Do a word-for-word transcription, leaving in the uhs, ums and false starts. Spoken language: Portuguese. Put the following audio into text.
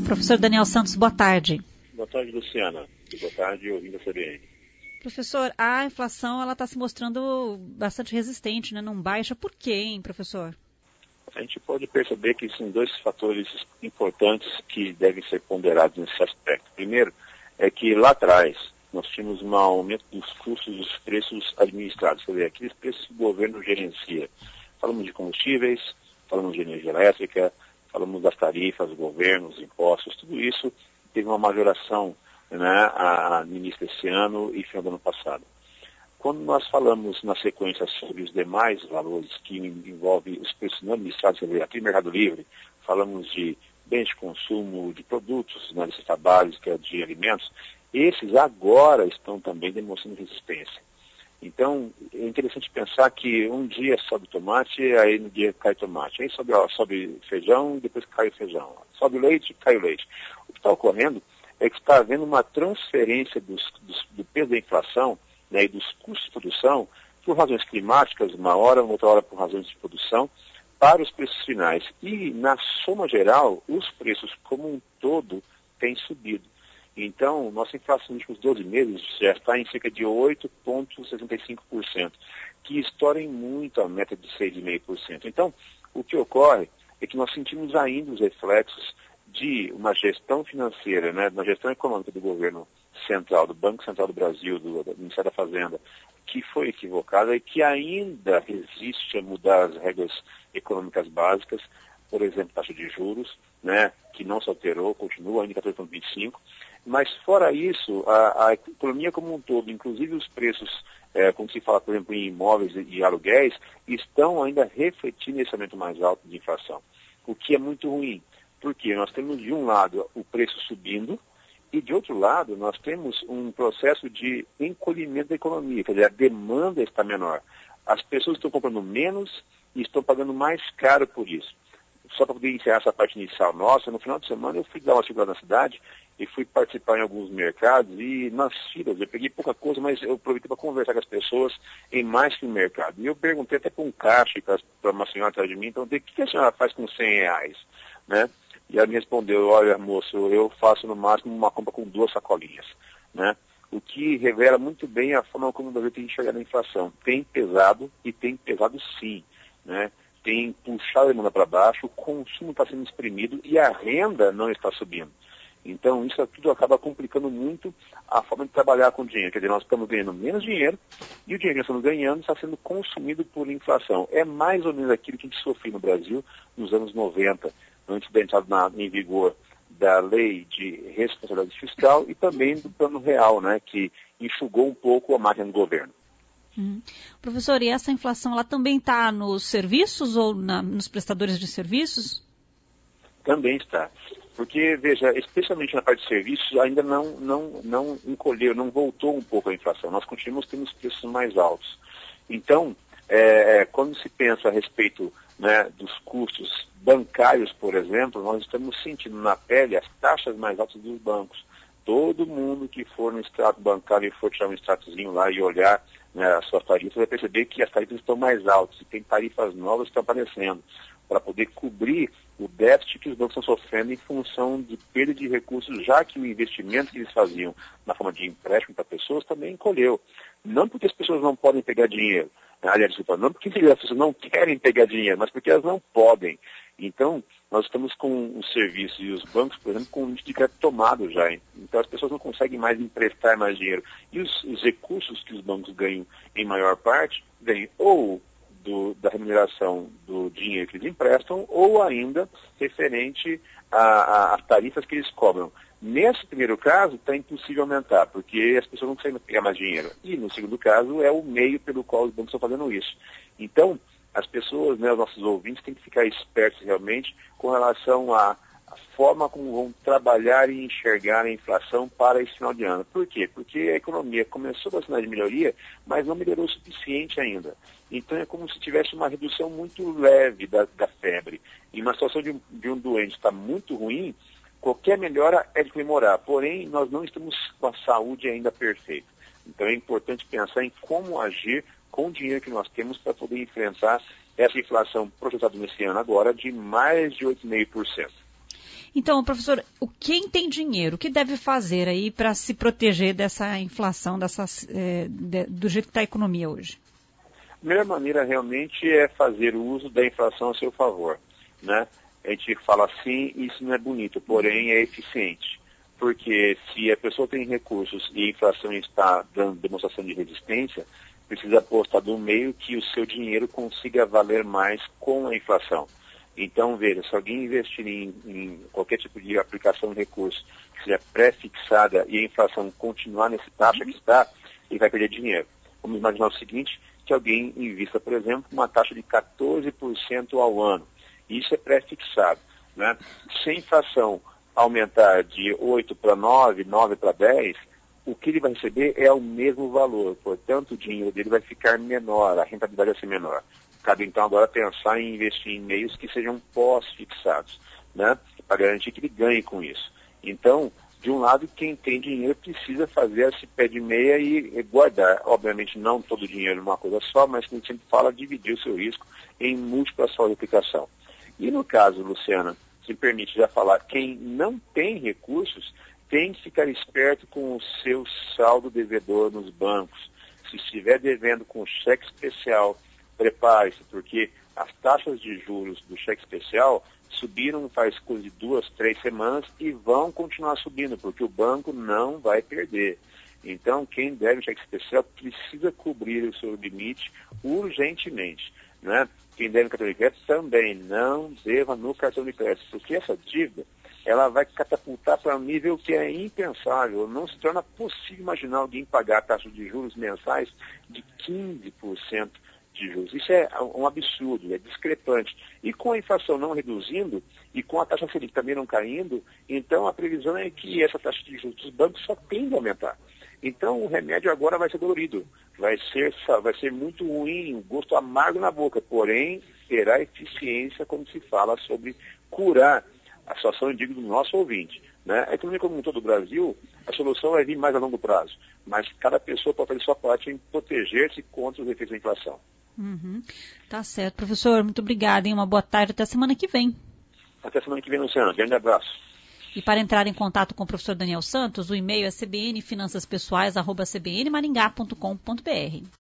Professor Daniel Santos, boa tarde. Boa tarde, Luciana. E boa tarde, ouvindo a C B N. Professor, a inflação ela está se mostrando bastante resistente, né? Não baixa. Por quê, hein, professor? A gente pode perceber que são dois fatores importantes que devem ser ponderados nesse aspecto. Primeiro, é que lá atrás nós tínhamos um aumento dos custos dos preços administrados, quer dizer, aqueles preços que o governo gerencia. Falamos de combustíveis, falamos de energia elétrica, falamos das tarifas, governos, impostos, tudo isso teve uma majoração, né, a, no início desse ano e final do ano passado. Quando nós falamos na sequência sobre os demais valores que envolvem os preços não administrados, aqui no Mercado Livre, falamos de bens de consumo, de produtos na lista básica, de alimentos, esses agora estão também demonstrando resistência. Então, é interessante pensar que um dia sobe tomate, aí no dia cai tomate. Aí sobe, ó, sobe feijão, depois cai o feijão. Sobe o leite, cai o leite. O que está ocorrendo é que está havendo uma transferência dos, dos, do peso da inflação, né, e dos custos de produção, por razões climáticas, uma hora, outra hora por razões de produção, para os preços finais. E, na soma geral, os preços como um todo têm subido. Então, nossa inflação nos últimos doze meses já está em cerca de oito vírgula sessenta e cinco por cento, que estoura muito a meta de seis vírgula cinco por cento. Então, o que ocorre é que nós sentimos ainda os reflexos de uma gestão financeira, né, uma gestão econômica do governo central, do Banco Central do Brasil, do, do Ministério da Fazenda, que foi equivocada e que ainda resiste a mudar as regras econômicas básicas, por exemplo, taxa de juros, né, que não se alterou, continua ainda em quatorze vírgula vinte e cinco. Mas, fora isso, a, a economia como um todo, inclusive os preços, é, como se fala, por exemplo, em imóveis e, e aluguéis, estão ainda refletindo esse aumento mais alto de inflação, o que é muito ruim. Porque nós temos, de um lado, o preço subindo, e, de outro lado, nós temos um processo de encolhimento da economia, quer dizer, a demanda está menor. As pessoas estão comprando menos e estão pagando mais caro por isso. Só para poder encerrar essa parte inicial nossa, no final de semana eu fui dar uma circulada na cidade e fui participar em alguns mercados e nas filas eu peguei pouca coisa, mas eu aproveitei para conversar com as pessoas em mais que um mercado. E eu perguntei até para um caixa, para uma senhora atrás de mim, então, o que a senhora faz com cem reais? Né? E ela me respondeu, olha, moço, eu faço no máximo uma compra com duas sacolinhas, né? O que revela muito bem a forma como o Brasil tem enxergado a inflação. Tem pesado e tem pesado sim, né? Tem puxado a demanda para baixo, o consumo está sendo exprimido e a renda não está subindo. Então, isso tudo acaba complicando muito a forma de trabalhar com o dinheiro. Quer dizer, nós estamos ganhando menos dinheiro e o dinheiro que nós estamos ganhando está sendo consumido por inflação. É mais ou menos aquilo que a gente sofreu no Brasil nos anos noventa, antes da entrada na, em vigor da lei de responsabilidade fiscal e também do plano real, né, que enxugou um pouco a máquina do governo. Hum. Professor, e essa inflação ela também está nos serviços ou na, nos prestadores de serviços? Também está. Porque, veja, especialmente na parte de serviços, ainda não, não, não encolheu, não voltou um pouco a inflação. Nós continuamos tendo os preços mais altos. Então, é, quando se pensa a respeito, né, dos custos bancários, por exemplo, nós estamos sentindo na pele as taxas mais altas dos bancos. Todo mundo que for no extrato bancário e for tirar um extratozinho lá e olhar, né, as suas tarifas, vai perceber que as tarifas estão mais altas e tem tarifas novas que estão aparecendo para poder cobrir o déficit que os bancos estão sofrendo em função de perda de recursos, já que o investimento que eles faziam na forma de empréstimo para pessoas também encolheu. Não porque as pessoas não podem pegar dinheiro, aliás, desculpa, não porque as pessoas não querem pegar dinheiro, mas porque elas não podem. Então, nós estamos com os serviços e os bancos, por exemplo, com o índice de crédito tomado já. Então, as pessoas não conseguem mais emprestar mais dinheiro. E os, os recursos que os bancos ganham, em maior parte, vêm ou do, da remuneração do dinheiro que eles emprestam, ou ainda referente às tarifas que eles cobram. Nesse primeiro caso, está impossível aumentar, porque as pessoas não conseguem pegar mais dinheiro. E, no segundo caso, é o meio pelo qual os bancos estão fazendo isso. Então, as pessoas, né, os nossos ouvintes, têm que ficar espertos realmente com relação à, à forma como vão trabalhar e enxergar a inflação para esse final de ano. Por quê? Porque a economia começou a sinal de melhoria, mas não melhorou o suficiente ainda. Então é como se tivesse uma redução muito leve da, da febre. E uma situação de um, de um doente está muito ruim, qualquer melhora é de comemorar. Porém, nós não estamos com a saúde ainda perfeita. Então é importante pensar em como agir com o dinheiro que nós temos para poder enfrentar essa inflação projetada nesse ano agora de mais de oito vírgula cinco por cento. Então, professor, o quem tem dinheiro, o que deve fazer aí para se proteger dessa inflação, dessas, é, de, do jeito que está a economia hoje? A melhor maneira realmente é fazer o uso da inflação a seu favor, né? A gente fala assim, isso não é bonito, porém é eficiente. Porque se a pessoa tem recursos e a inflação está dando demonstração de resistência, precisa apostar de um meio que o seu dinheiro consiga valer mais com a inflação. Então, veja, se alguém investir em, em qualquer tipo de aplicação de recurso que seja pré-fixada e a inflação continuar nesse taxa que está, ele vai perder dinheiro. Vamos imaginar o seguinte, que alguém invista, por exemplo, uma taxa de quatorze por cento ao ano. Isso é pré-fixado, né? Se a inflação aumentar de oito para nove, nove para dez, o que ele vai receber é o mesmo valor. Portanto, o dinheiro dele vai ficar menor, a rentabilidade vai ser menor. Cabe então agora pensar em investir em meios que sejam pós-fixados, né? Para garantir que ele ganhe com isso. Então, de um lado, quem tem dinheiro precisa fazer esse pé de meia e guardar. Obviamente, não todo o dinheiro numa coisa só, mas como a gente sempre fala, dividir o seu risco em múltiplas formas de aplicação. E no caso, Luciana, se permite já falar, quem não tem recursos tem que ficar esperto com o seu saldo devedor nos bancos. Se estiver devendo com cheque especial, prepare-se, porque as taxas de juros do cheque especial subiram faz coisa de duas, três semanas e vão continuar subindo, porque o banco não vai perder. Então, quem deve cheque especial precisa cobrir o seu limite urgentemente, né? Quem deve no cartão de crédito também não deva no cartão de crédito, porque essa dívida ela vai catapultar para um nível que é impensável. Não se torna possível imaginar alguém pagar taxas de juros mensais de quinze por cento de juros. Isso é um absurdo, é discrepante. E com a inflação não reduzindo e com a taxa Selic também não caindo, então a previsão é que essa taxa de juros dos bancos só tende a aumentar. Então o remédio agora vai ser dolorido, vai ser, vai ser muito ruim, um gosto amargo na boca, porém terá eficiência quando se fala sobre curar a situação, eu digo, do nosso ouvinte. Né? A economia como um todo do Brasil, a solução vai vir mais a longo prazo, mas cada pessoa pode fazer sua parte em proteger-se contra os efeitos da inflação. Uhum. Tá certo. Professor, muito obrigada, hein? Uma boa tarde, até semana que vem. Até semana que vem, Luciana. Grande abraço. E para entrar em contato com o professor Daniel Santos, o e-mail é c b n finanças pessoais arroba c b n maringá ponto com ponto b r.